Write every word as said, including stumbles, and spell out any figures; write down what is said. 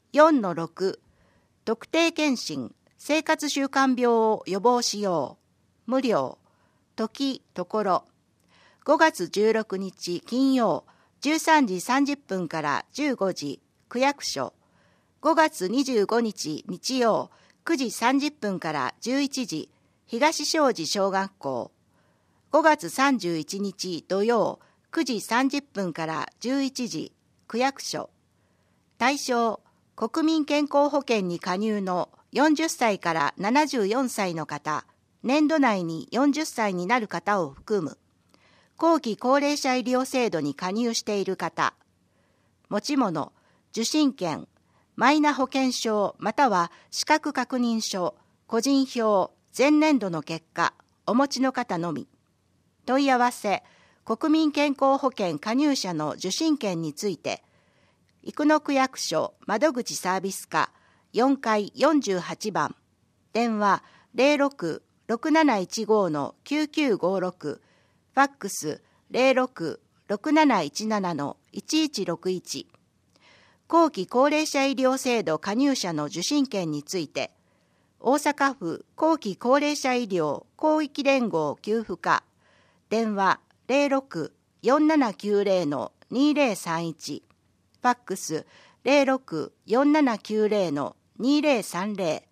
よんのろく 特定健診生活習慣病を予防しよう無料時ところごがつじゅうろくにち金曜じゅうさんじさんじゅっぷんからじゅうごじ区役所ごがつにじゅうごにち日曜くじさんじゅっぷんからじゅういちじ東庄司小学校ごがつさんじゅういちにち土曜くじさんじゅっぷんからじゅういちじ区役所対象国民健康保険に加入のよんじゅっさいからななじゅうよんさいの方年度内によんじゅっさいになる方を含む後期高齢者医療制度に加入している方持ち物受診券マイナ保険証または資格確認書個人票前年度の結果お持ちの方のみ問い合わせ国民健康保険加入者の受診券について生野区役所窓口サービス課よんかいよんじゅうはちばん電話 ゼロろく ろくなないちご のきゅうきゅうごろくファックス ゼロろく ろくなないちなな のいちいちろくいち後期高齢者医療制度加入者の受診券について大阪府後期高齢者医療広域連合給付課電話 ゼロろく よんななきゅうゼロ のにゼロさんいちファックス ゼロろく よんななきゅうゼロ のにゼロさんゼロ